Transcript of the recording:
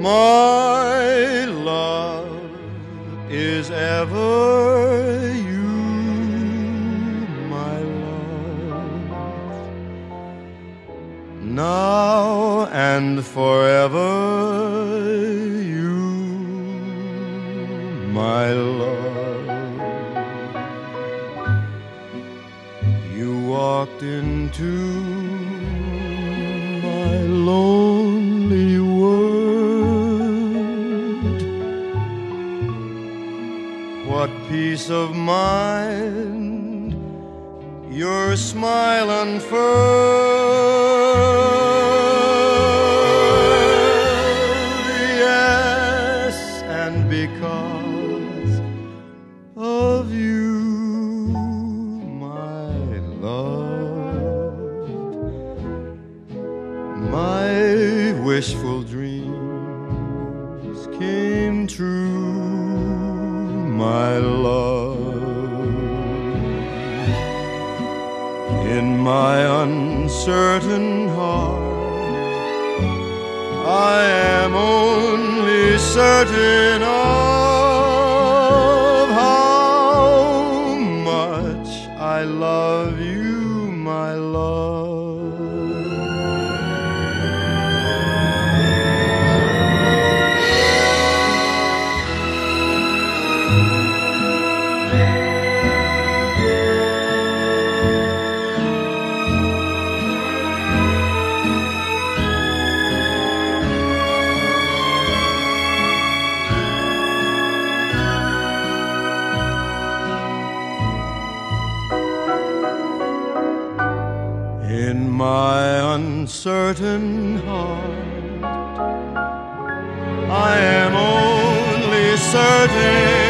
My love is ever you, my love, now and forever you, my love. You walked into my lonely world. What peace of mind your smile unfurled. Yes, and because of you, my love, my wishful dreams came true, my love. In my uncertain heart, I am only certain of how much I love you, my love. In my uncertain heart, I am only certain